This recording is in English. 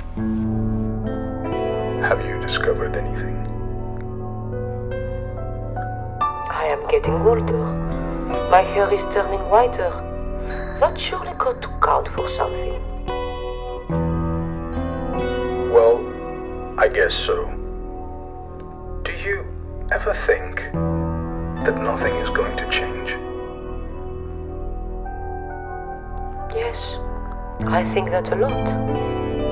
Have you discovered anything? I am getting older. My hair is turning whiter. That surely got to count for something. Well, I guess so. Do you ever think that nothing is going to change? Yes, I think that a lot.